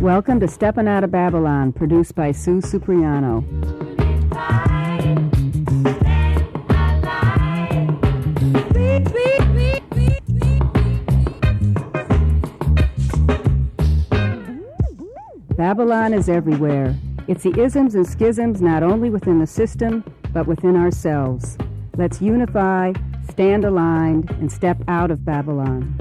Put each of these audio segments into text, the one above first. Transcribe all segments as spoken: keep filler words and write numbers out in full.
Welcome to Steppin' Out of Babylon, produced by Sue Supriano. Babylon is everywhere. It's the isms and schisms not only within the system, but within ourselves. Let's unify, stand aligned, and step out of Babylon.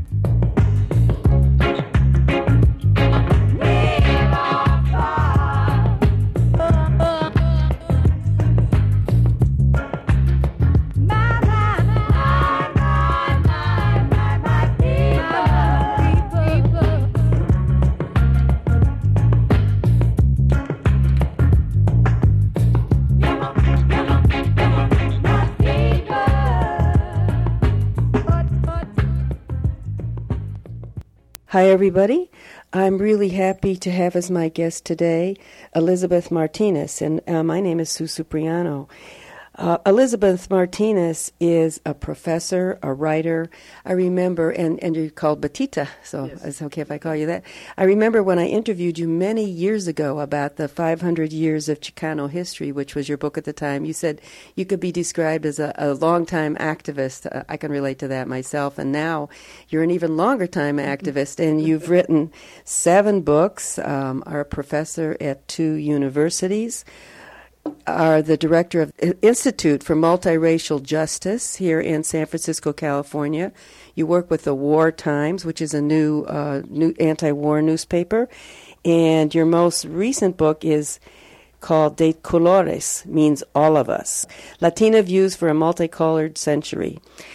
Hi, everybody. I'm really happy to have as my guest today Elizabeth Martinez, and uh, my name is Sue Supriano. Uh, Elizabeth Martinez is a professor, a writer. I remember, and, and you're called Batita, so yes. It's okay if I call you that. I remember when I interviewed you many years ago about the five hundred years of Chicano history, which was your book at the time. You said you could be described as a, a long-time activist. Uh, I can relate to that myself. And now you're an even longer-time activist, and you've written seven books, um, are a professor at two universities, are the director of Institute for Multiracial Justice here in San Francisco, California. You work with the War Times, which is a new, uh, new anti-war newspaper. And your most recent book is called De Colores, means all of us, Latina Views for a Multicolored Century.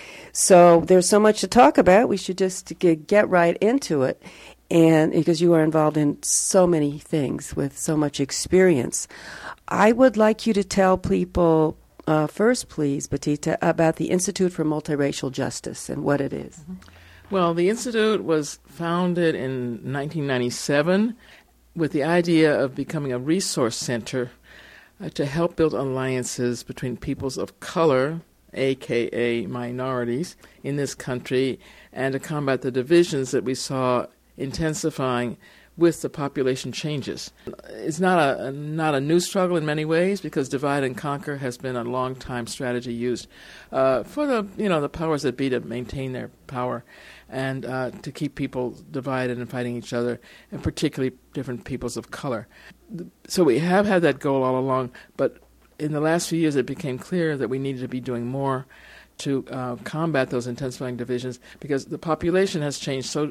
So there's so much to talk about. We should just get right into it. And because you are involved in so many things with so much experience, I would like you to tell people uh, first, please, Batita, about the Institute for Multiracial Justice and what it is. Mm-hmm. Well, the Institute was founded in nineteen ninety-seven with the idea of becoming a resource center uh, to help build alliances between peoples of color, a k a minorities, in this country, and to combat the divisions that we saw intensifying with the population changes. It's not a not a new struggle in many ways, because divide and conquer has been a long time strategy used uh, for the you know the powers that be to maintain their power and uh, to keep people divided and fighting each other, and particularly different peoples of color. So we have had that goal all along, but in the last few years it became clear that we needed to be doing more to uh, combat those intensifying divisions, because the population has changed so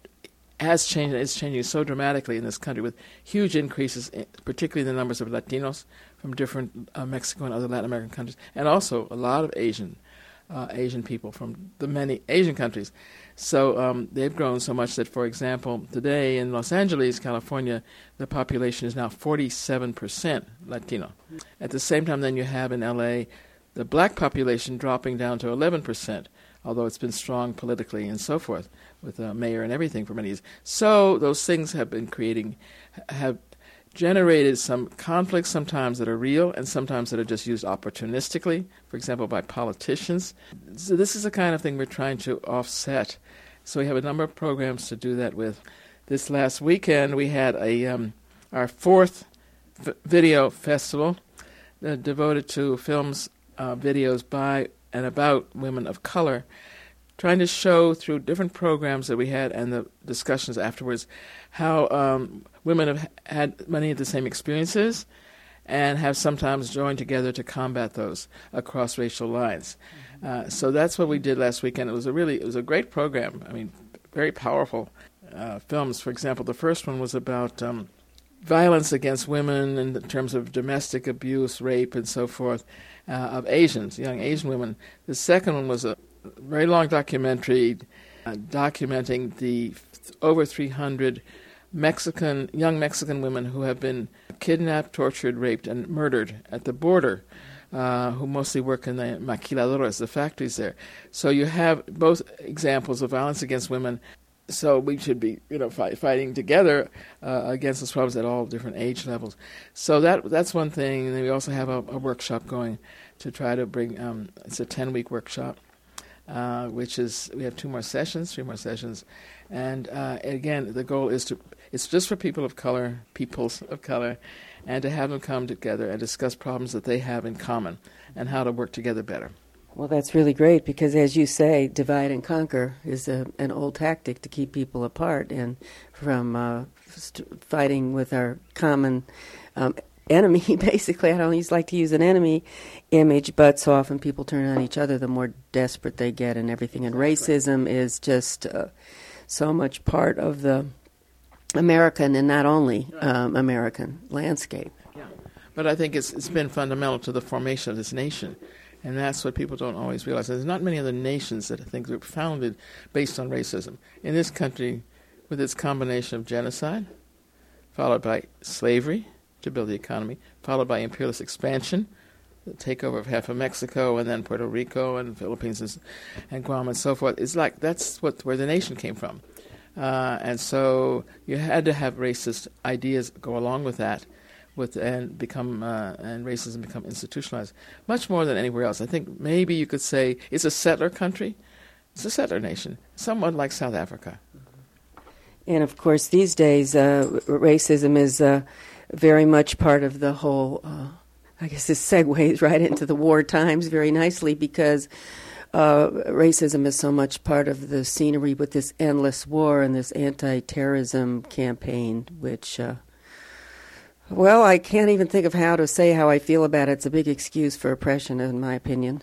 has changed and is changing so dramatically in this country, with huge increases, in, particularly in the numbers of Latinos from different uh, Mexico and other Latin American countries, and also a lot of Asian uh, Asian people from the many Asian countries. So um, they've grown so much that, for example, today in Los Angeles, California, the population is now forty-seven percent Latino. At the same time, then you have in L A the black population dropping down to eleven percent, although it's been strong politically and so forth, with the mayor and everything for many years. So those things have been creating, have generated some conflicts sometimes that are real and sometimes that are just used opportunistically, for example, by politicians. So this is the kind of thing we're trying to offset. So we have a number of programs to do that with. This last weekend we had a um, our fourth v- video festival uh, devoted to films, uh, videos by and about women of color, trying to show through different programs that we had and the discussions afterwards how um, women have had many of the same experiences and have sometimes joined together to combat those across racial lines. Uh, so that's what we did last weekend. It was a really, it was a great program. I mean, very powerful uh, films. For example, the first one was about um, violence against women in terms of domestic abuse, rape, and so forth, uh, of Asians, young Asian women. The second one was a very long documentary uh, documenting the over three hundred Mexican young Mexican women who have been kidnapped, tortured, raped, and murdered at the border, uh, who mostly work in the maquiladoras, the factories there. So you have both examples of violence against women. So we should be, you know, fight, fighting together uh, against those problems at all different age levels. So that that's one thing. And then we also have a, a workshop going to try to bring. Um, it's a ten-week workshop. Uh, which is, we have two more sessions, three more sessions. And uh, again, the goal is to It's just for people of color, peoples of color, and to have them come together and discuss problems that they have in common and how to work together better. Well, that's really great because, as you say, divide and conquer is a, an old tactic to keep people apart and from uh, st- fighting with our common um, enemy. Basically, I don't always like to use an enemy image, but so often people turn on each other the more desperate they get and everything. And racism is just uh, so much part of the American and not only um, American landscape. Yeah. But I think it's it's been fundamental to the formation of this nation. And that's what people don't always realize. There's not many other nations that I think were founded based on racism. In this country, with its combination of genocide, followed by slavery to build the economy, followed by imperialist expansion, the takeover of half of Mexico, and then Puerto Rico and the Philippines and, and Guam and so forth. It's like that's what where the nation came from. Uh, and so you had to have racist ideas go along with that. With and become uh, and racism become institutionalized much more than anywhere else. I think maybe you could say it's a settler country, it's a settler nation, somewhat like South Africa. And of course, these days, uh, racism is uh, very much part of the whole. Uh, I guess this segues right into the war times very nicely because uh, racism is so much part of the scenery with this endless war and this anti-terrorism campaign, which. Uh, Well, I can't even think of how to say how I feel about it. It's a big excuse for oppression, in my opinion.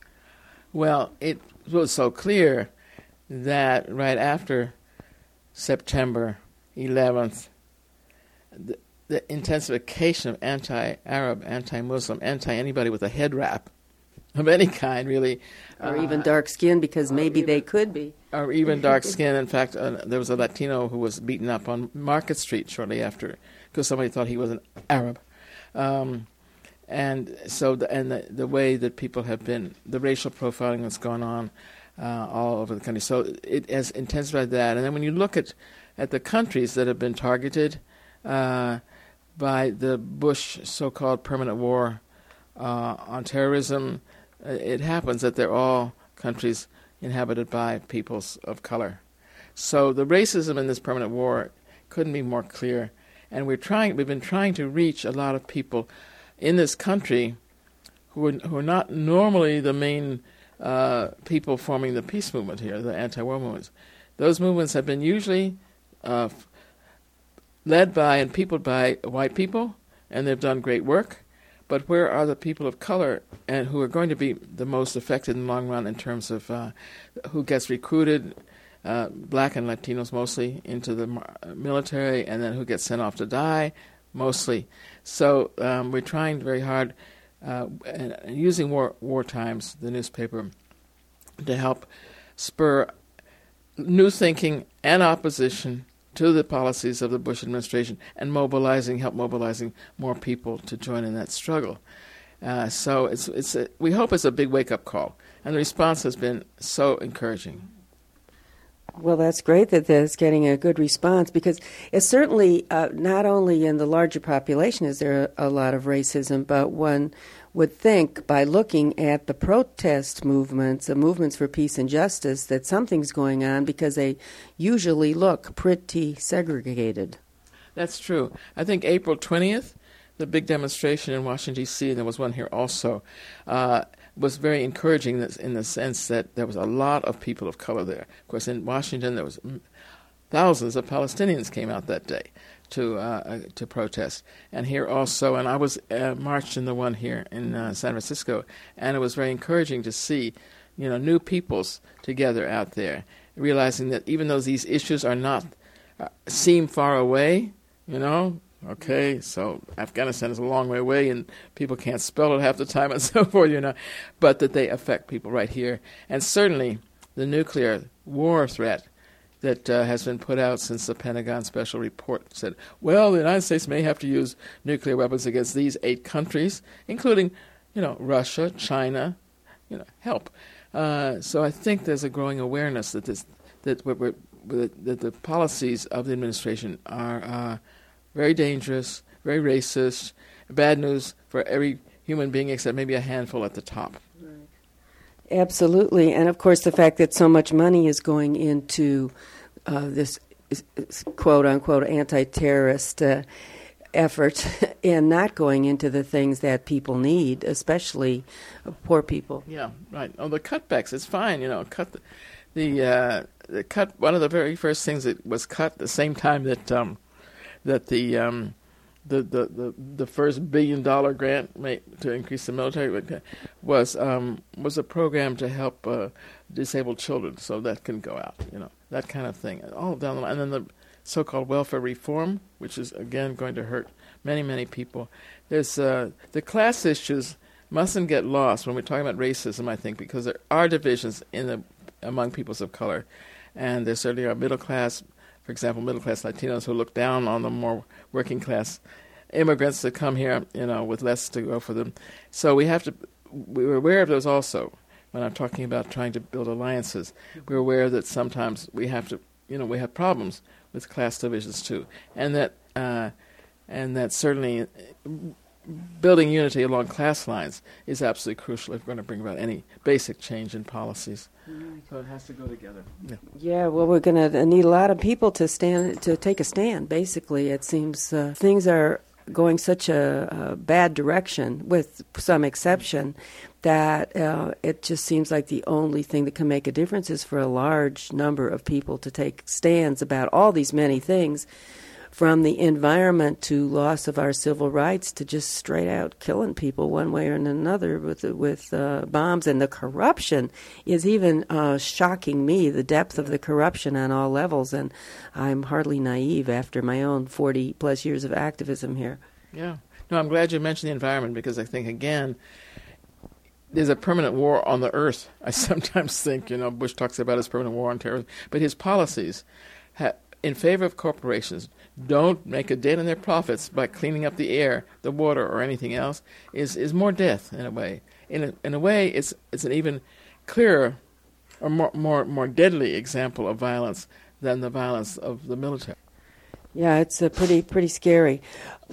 Well, it was so clear that right after September eleventh, the, the intensification of anti-Arab, anti-Muslim, anti-anybody with a head wrap of any kind, really. Or uh, even dark skin, because maybe even, they could be. Or even dark skin. In fact, uh, there was a Latino who was beaten up on Market Street shortly after because somebody thought he was an Arab. Um, and so, the, and the, the way that people have been, the racial profiling that's gone on uh, all over the country. So it has intensified that. And then when you look at, at the countries that have been targeted uh, by the Bush so-called permanent war uh, on terrorism, uh, it happens that they're all countries inhabited by peoples of color. So the racism in this permanent war couldn't be more clear. And we're trying, we've been trying to reach a lot of people in this country who are, who are not normally the main uh, people forming the peace movement here, the anti-war movements. Those movements have been usually uh, led by and peopled by white people, and they've done great work. But where are the people of color and who are going to be the most affected in the long run in terms of uh, who gets recruited, uh, black and Latinos mostly, into the military, and then who gets sent off to die, mostly. So um, we're trying very hard, uh, and, and using war, war times, the newspaper, to help spur new thinking and opposition to the policies of the Bush administration and mobilizing, help mobilizing more people to join in that struggle. Uh, so it's it's a, we hope it's a big wake-up call, and the response has been so encouraging. Well, that's great that it's getting a good response because it's certainly uh, not only in the larger population is there a, a lot of racism, but one would think by looking at the protest movements, the movements for peace and justice, that something's going on because they usually look pretty segregated. That's true. I think April twentieth, the big demonstration in Washington, D C, and there was one here also, uh, was very encouraging in the sense that there was a lot of people of color there. Of course, in Washington, there was thousands of Palestinians came out that day to uh, to protest. And here also, and I was uh, marched in the one here in uh, San Francisco, and it was very encouraging to see, you know, new peoples together out there, realizing that even though these issues are not, uh, seem far away, you know, okay, so Afghanistan is a long way away and people can't spell it half the time and so forth, you know, but that they affect people right here. And certainly the nuclear war threat that uh, has been put out since the Pentagon special report said, well, the United States may have to use nuclear weapons against these eight countries, including, you know, Russia, China, you know, help. Uh, so I think there's a growing awareness that this, that we're, we're, that the policies of the administration are uh, very dangerous, very racist, bad news for every human being except maybe a handful at the top. Absolutely. And, of course, the fact that so much money is going into uh, this quote unquote anti-terrorist uh, effort and not going into the things that people need, especially poor people. Yeah, right. Oh, the cutbacks, it's fine, you know, cut the, the, uh, the cut, one of the very first things that was cut the same time that, um, that the, um, the, the, the, the first billion dollar grant made to increase the military was, um, was a program to help, uh, disabled children, so that can go out, you know, that kind of thing, all down the line. And then the so-called welfare reform, which is, again, going to hurt many, many people. There's uh, the class issues mustn't get lost when we're talking about racism, I think, because there are divisions in the among peoples of color. And there certainly are middle class, for example, middle class Latinos who look down on the more working class immigrants that come here, you know, with less to go for them. So we have to, we're aware of those also when I'm talking about trying to build alliances. We're aware that sometimes we have to, you know, we have problems with class divisions too, and that uh, and that certainly building unity along class lines is absolutely crucial if we're going to bring about any basic change in policies. Right. So it has to go together. Yeah. Yeah. Well, we're going to need a lot of people to stand to take a stand. Basically, it seems uh, things are going such a, a bad direction, with some exception, that uh, it just seems like the only thing that can make a difference is for a large number of people to take stands about all these many things, from the environment to loss of our civil rights to just straight out killing people one way or another with with uh, bombs. And the corruption is even uh, shocking me, the depth of the corruption on all levels. And I'm hardly naive after my own forty plus years of activism here. Yeah. No, I'm glad you mentioned the environment, because I think, again, there's a permanent war on the earth. I sometimes think, you know, Bush talks about his permanent war on terrorism, but his policies ha- in favor of corporations don't make a dent in their profits by cleaning up the air, the water, or anything else, is, is more death in a way. In a, in a way, it's it's an even clearer or more, more more deadly example of violence than the violence of the military. Yeah, it's uh, pretty pretty scary.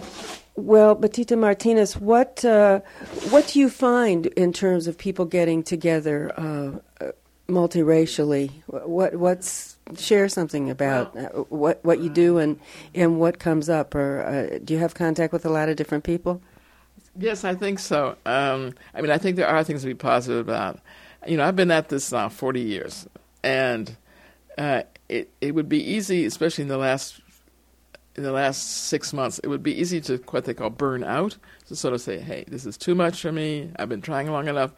Well, Betita Martinez, what uh, what do you find in terms of people getting together uh, multiracially? What what's share something about well, uh, what what you do and and what comes up, or uh, do you have contact with a lot of different people? Yes, I think so. Um, I mean, I think there are things to be positive about. You know, I've been at this now forty years, and uh, it it would be easy, especially in the last. In the last six months, it would be easy to what they call burn out, to sort of say, hey, this is too much for me, I've been trying long enough.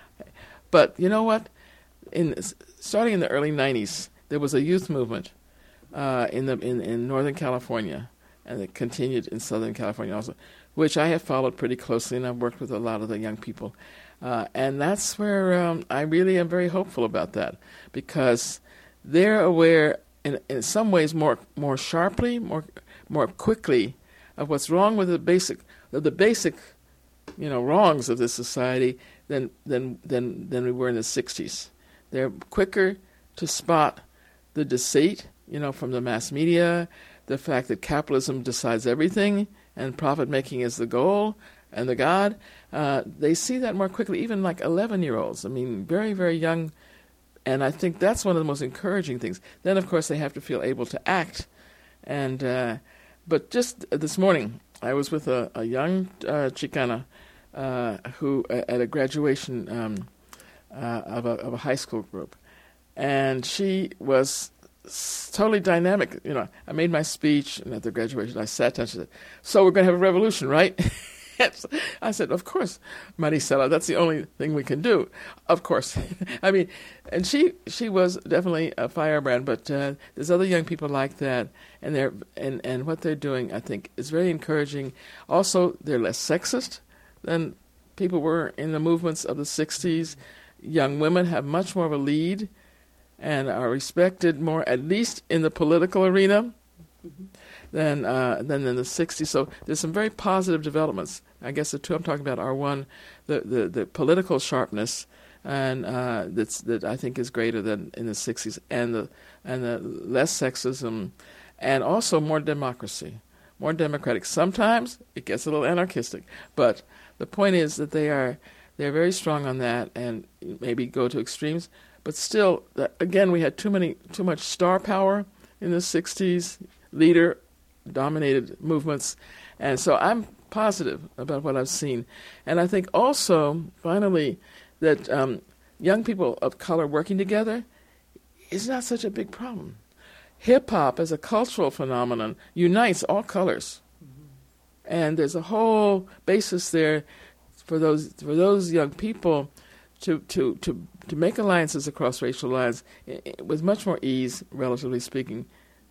But you know what? In starting in the early nineties, there was a youth movement uh, in, the, in, in Northern California, and it continued in Southern California also, which I have followed pretty closely, and I've worked with a lot of the young people. Uh, and that's where um, I really am very hopeful about that, because they're aware in, in some ways more more sharply, more more quickly of what's wrong with the basic of the basic, you know, wrongs of this society than than than than we were in the sixties. They're quicker to spot the deceit, you know, from the mass media, the fact that capitalism decides everything and profit making is the goal and the God. Uh, they see that more quickly, even like eleven-year-olds. I mean, very, very young. And I think that's one of the most encouraging things. Then, of course, they have to feel able to act. And uh, but just this morning, I was with a, a young uh, Chicana uh, who uh, at a graduation um, uh, of, a, of a high school group, and she was totally dynamic. You know, I made my speech, and at the graduation, I sat down. And she said, "So we're going to have a revolution, right?" I said, "Of course, Maricela. That's the only thing we can do. Of course." I mean, and she she was definitely a firebrand. But uh, there's other young people like that, and they're and, and what they're doing, I think, is very encouraging. Also, they're less sexist than people were in the movements of the sixties. Young women have much more of a lead, and are respected more, at least in the political arena. Mm-hmm. Than uh, than in the sixties. So there's some very positive developments. I guess the two I'm talking about are, one, the, the, the political sharpness, and uh, that's that I think is greater than in the sixties, and the and the less sexism, and also more democracy, more democratic. Sometimes it gets a little anarchistic, but the point is that they are they're very strong on that, and maybe go to extremes. But still, again, we had too many too much star power in the sixties, leader-dominated movements. And so I'm positive about what I've seen. And I think also, finally, that um, young people of color working together is not such a big problem. Hip-hop as a cultural phenomenon unites all colors. Mm-hmm. And there's a whole basis there for those for those young people to, to, to, to make alliances across racial lines with much more ease, relatively speaking,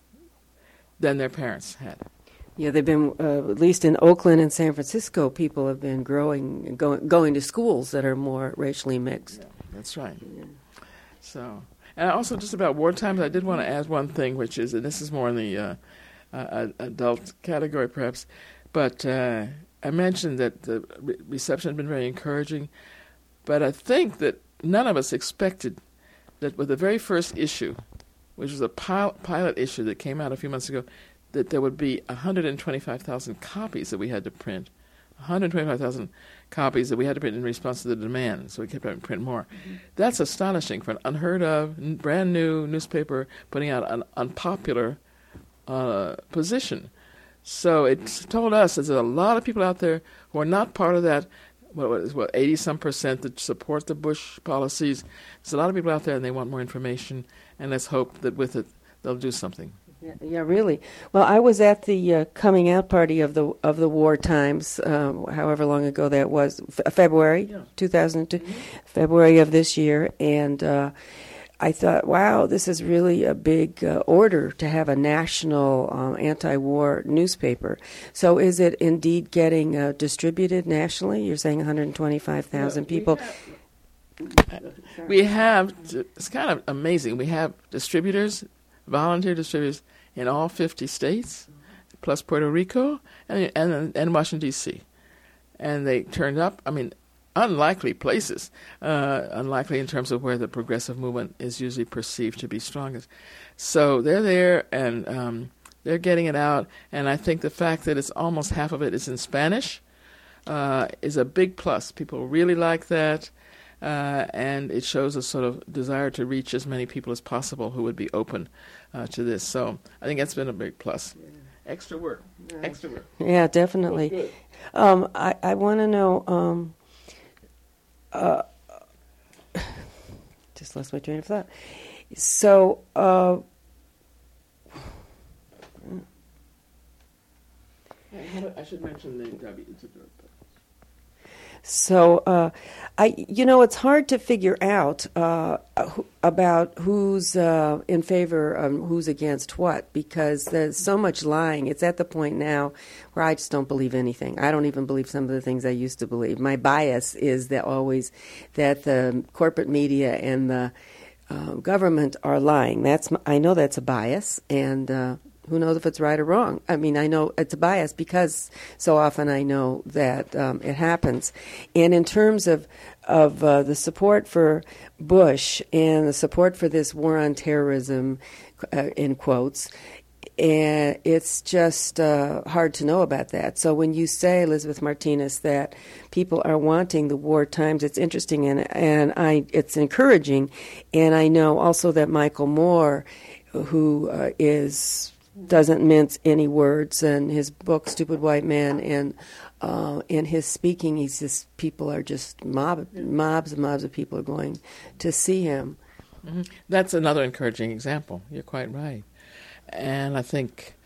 than their parents had. Yeah, they've been, uh, at least in Oakland and San Francisco, people have been growing, going, going to schools that are more racially mixed. Yeah, that's right. Yeah. So, and also just about war times, I did want to add one thing, which is, and this is more in the uh, uh, adult category perhaps, but uh, I mentioned that the re- reception had been very encouraging, but I think that none of us expected that with the very first issue, which was a pil- pilot issue that came out a few months ago, that there would be one hundred twenty-five thousand copies that we had to print, one hundred twenty-five thousand copies that we had to print in response to the demand, so we kept having to print more. Mm-hmm. That's astonishing for an unheard of, n- brand new newspaper putting out an unpopular uh, position. So it told us that there's a lot of people out there who are not part of that, what is what, eighty-some percent that support the Bush policies. There's a lot of people out there and they want more information, and let's hope that with it they'll do something. Yeah, yeah, really. Well, I was at the uh, coming out party of the of the war times, uh, however long ago that was, F- February yeah. two thousand two, mm-hmm. February of this year, and uh, I thought, wow, this is really a big uh, order to have a national um, anti-war newspaper. So, is it indeed getting uh, distributed nationally? You're saying one hundred twenty-five thousand yeah, people. Have, we have. It's kind of amazing. We have distributors. Volunteer distributors in all fifty states, plus Puerto Rico and and, and Washington, D C And they turned up, I mean, unlikely places, uh, unlikely in terms of where the progressive movement is usually perceived to be strongest. So they're there, and um, they're getting it out. And I think the fact that it's almost half of it is in Spanish uh, is a big plus. People really like that. Uh, and it shows a sort of desire to reach as many people as possible who would be open uh, to this. So I think that's been a big plus. Yeah. Extra work. Yeah. Extra work. Yeah, definitely. Um, I, I want to know, um, uh, just lost my train of thought. So, uh, I should mention the W. So, uh, I, you know, it's hard to figure out uh, who, about who's uh, in favor, um, who's against what, because there's so much lying. It's at the point now where I just don't believe anything. I don't even believe some of the things I used to believe. My bias is that always that the corporate media and the uh, government are lying. That's I know that's a bias, and uh, who knows if it's right or wrong. I mean, I know it's a bias because so often I know that um, it happens. And in terms of of uh, the support for Bush and the support for this war on terrorism, uh, in quotes, and it's just uh, hard to know about that. So when you say, Elizabeth Martinez, that people are wanting the war times, it's interesting and and I it's encouraging. And I know also that Michael Moore, who uh, is doesn't mince any words, and his book Stupid White Man, and uh, in his speaking, he's just people are just mob mobs and mobs of people are going to see him. Mm-hmm. That's another encouraging example. You're quite right, and I think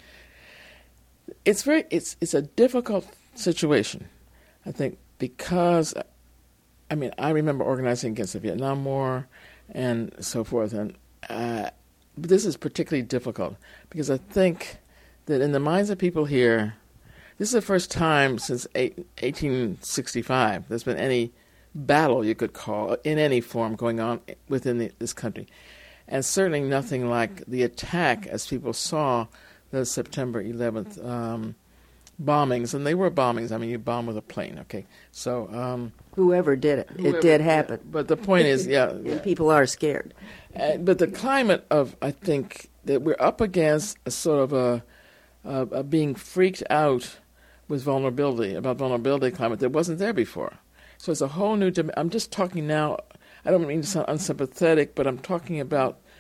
it's very it's it's a difficult situation. I think because I mean I remember organizing against the Vietnam War and so forth, and. Uh, But this is particularly difficult because I think that in the minds of people here, this is the first time since eighteen sixty-five there's been any battle you could call in any form going on within the, this country. And certainly nothing like the attack as people saw the September eleventh um, bombings. And they were bombings. I mean, you bomb with a plane, okay? So um, whoever did it, whoever, it did happen. Yeah. But the point is, yeah. yeah. People are scared. Uh, but the climate of, I think, that we're up against a sort of a, a, a being freaked out with vulnerability, about vulnerability climate that wasn't there before. So it's a whole new, dim- I'm just talking now, I don't mean to sound unsympathetic, but I'm talking about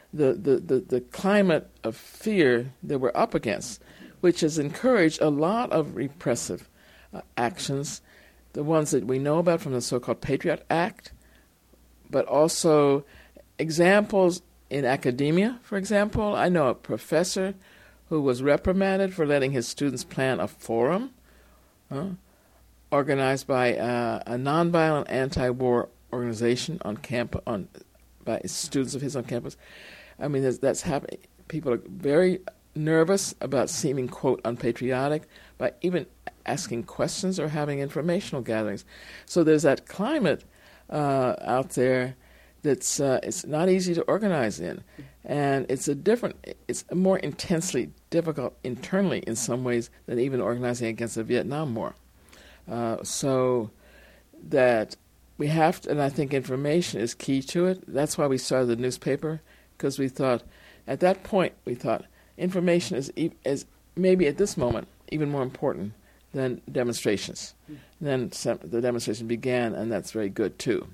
the, the, the, the climate of fear that we're up against, which has encouraged a lot of repressive uh, actions, the ones that we know about from the so-called Patriot Act, but also examples in academia, for example. I know a professor who was reprimanded for letting his students plan a forum uh, organized by uh, a nonviolent anti-war organization on campus, on by students of his on campus. I mean, that's, that's happening. People are very nervous about seeming, quote, unpatriotic by even asking questions or having informational gatherings. So there's that climate uh, out there that's uh, it's not easy to organize in, and it's a different, it's a more intensely difficult internally in some ways than even organizing against the Vietnam War. Uh, so that we have to, and I think information is key to it. That's why we started the newspaper, because we thought, at that point, we thought information is, is maybe at this moment even more important than demonstrations. Mm. Then some, the demonstration began, and that's very good too.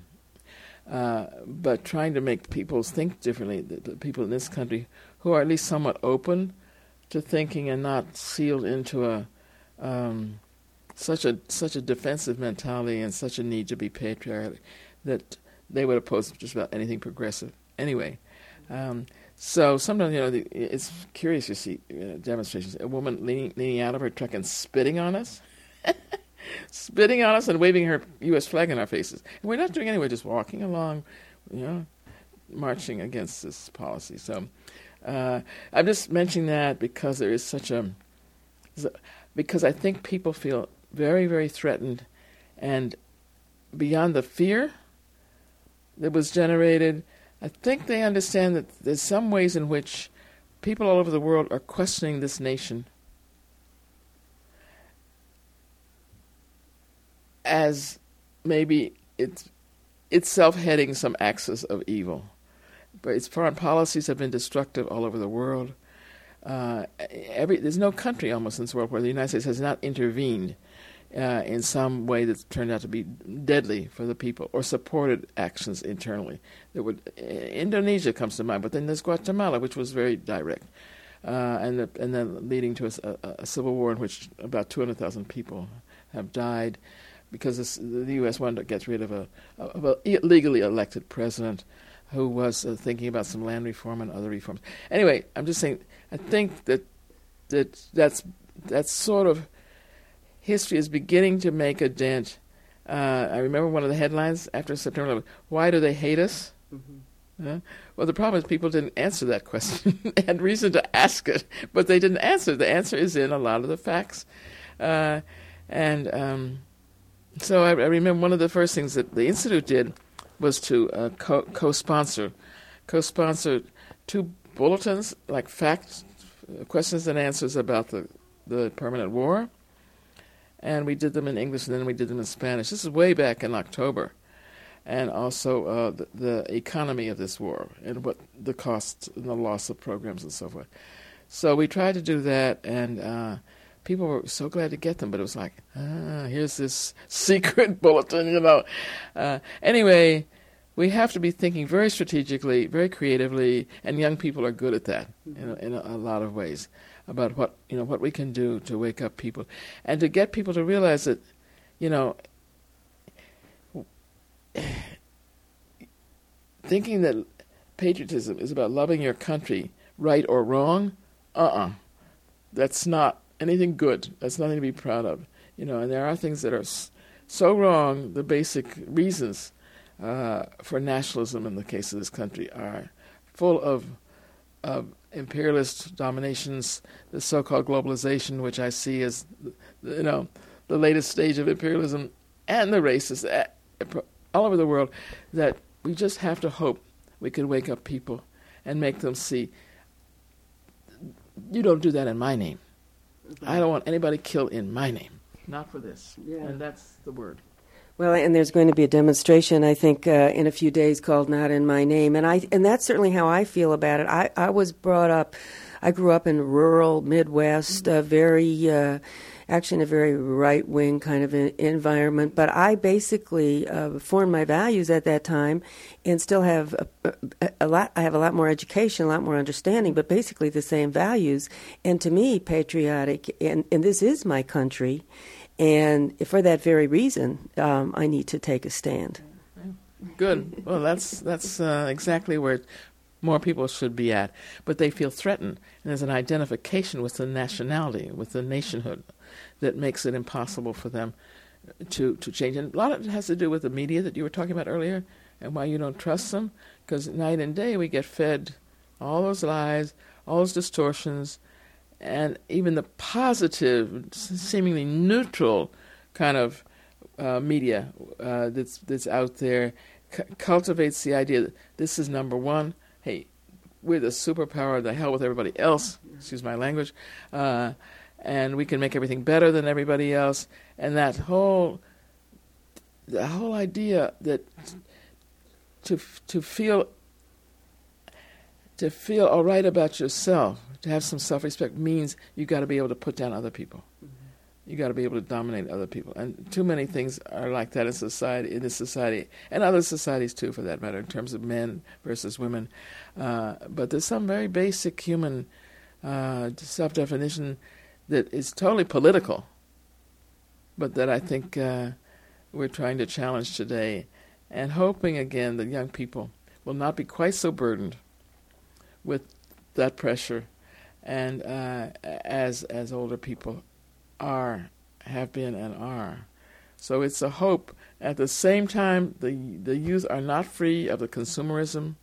Uh, but trying to make people think differently, the, the people in this country who are at least somewhat open to thinking and not sealed into a um, such a such a defensive mentality and such a need to be patriotic that they would oppose just about anything progressive anyway. Um, so sometimes, you know, the, it's curious to see you know, demonstrations. A woman leaning, leaning out of her truck and spitting on us. Spitting on us and waving her U S flag in our faces. And we're not doing anything, we're just walking along, you know, marching against this policy. So uh, I'm just mentioning that because there is such a, because I think people feel very, very threatened, and beyond the fear that was generated, I think they understand that there's some ways in which people all over the world are questioning this nation as maybe it's itself heading some axis of evil. But its foreign policies have been destructive all over the world. Uh, every there's no country almost in this world where the United States has not intervened uh, in some way that's turned out to be deadly for the people, or supported actions internally. That would uh, Indonesia comes to mind, but then there's Guatemala, which was very direct, uh, and the, and then leading to a, a, a civil war in which about two hundred thousand people have died, because this, the U S wanted to get rid of a, of a legally elected president who was uh, thinking about some land reform and other reforms. Anyway, I'm just saying, I think that that that's that's sort of history is beginning to make a dent. Uh, I remember one of the headlines after September eleventh, why do they hate us? Mm-hmm. Uh, well, the problem is people didn't answer that question. They had reason to ask it, but they didn't answer. The answer is in a lot of the facts. Uh, and... Um, So I, I remember one of the first things that the Institute did was to uh, co- co-sponsor, co-sponsor two bulletins, like facts, questions and answers about the, the permanent war, and we did them in English and then we did them in Spanish. This is way back in October, and also uh, the, the economy of this war and what the costs and the loss of programs and so forth. So we tried to do that, and uh, people were so glad to get them, but it was like, ah, here's this secret bulletin, you know. Uh, anyway, we have to be thinking very strategically, very creatively, and young people are good at that in, a, in a, a lot of ways, about what you know what we can do to wake up people, and to get people to realize that, you know, thinking that patriotism is about loving your country, right or wrong, uh-uh, that's not anything good. That's nothing to be proud of, you know. And there are things that are s- so wrong. The basic reasons uh, for nationalism in the case of this country are full of, of imperialist dominations, the so-called globalization, which I see as, you know, the latest stage of imperialism, and the racists uh, all over the world. That we just have to hope we can wake up people and make them see, you don't do that in my name. I don't want anybody killed in my name. Not for this. Yeah. And that's the word. Well, and there's going to be a demonstration, I think, uh, in a few days called Not in My Name. And I and that's certainly how I feel about it. I, I was brought up, I grew up in rural Midwest, uh, very, uh, actually in a very right-wing kind of an environment. But I basically uh, formed my values at that time, and still have a, a, a lot. I have a lot more education, a lot more understanding, but basically the same values. And to me, patriotic, and, and this is my country, and for that very reason, um, I need to take a stand. Good. Well, that's that's uh, exactly where more people should be at. But they feel threatened, and there's an identification with the nationality, with the nationhood, that makes it impossible for them to, to change. And a lot of it has to do with the media that you were talking about earlier, and why you don't trust them, because night and day we get fed all those lies, all those distortions, and even the positive, seemingly neutral kind of uh, media uh, that's that's out there c- cultivates the idea that this is number one. Hey, we're the superpower, the hell with everybody else, excuse my language, uh, and we can make everything better than everybody else. And that whole, the whole idea that to to feel, to feel all right about yourself, to have some self-respect, means you got to be able to put down other people. You got to be able to dominate other people, and too many things are like that in society, in this society, and other societies too, for that matter, in terms of men versus women. Uh, but there's some very basic human uh, self-definition that is totally political, but that I think uh, we're trying to challenge today, and hoping again that young people will not be quite so burdened with that pressure, and uh, as as older people are, have been, and are. So it's a hope. At the same time, the the youth are not free of the consumerism,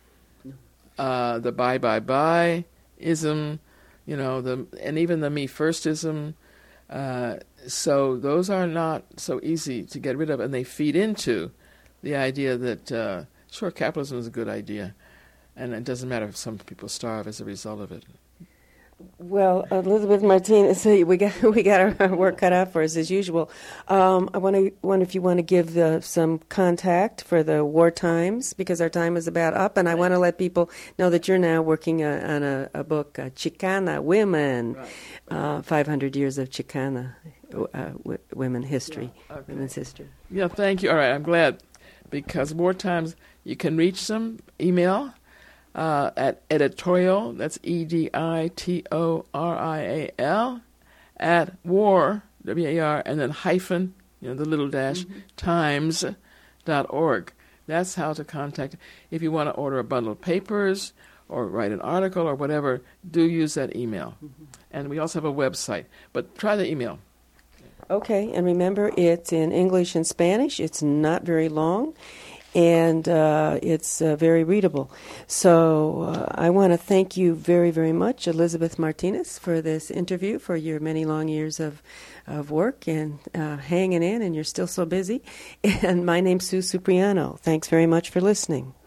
uh, the buy, buy, buy-ism, you know, the and even the me-firstism. Uh, so those are not so easy to get rid of, and they feed into the idea that, uh, sure, capitalism is a good idea, and it doesn't matter if some people starve as a result of it. Well, Elizabeth Martinez, we got we got our work cut out for us as usual. Um, I want to wonder if you want to give the, some contact for the War Times, because our time is about up, and I want to let people know that you're now working uh, on a, a book, uh, Chicana Women, right. uh, five hundred years of Chicana uh, w- women history, yeah. Okay. women's history. Yeah, thank you. All right, I'm glad, because War Times, you can reach them, email. Uh, at editorial, that's E D I T O R I A L, at war, W A R, and then hyphen, you know, the little dash, mm-hmm. times dot org. That's how to contact. If you want to order a bundle of papers or write an article or whatever, do use that email. Mm-hmm. And we also have a website, but try the email. Okay, and remember, it's in English and Spanish. It's not very long. And uh, it's uh, very readable. So uh, I want to thank you very, very much, Elizabeth Martinez, for this interview, for your many long years of, of work and uh, hanging in, and you're still so busy. And my name's Sue Cipriano. Thanks very much for listening.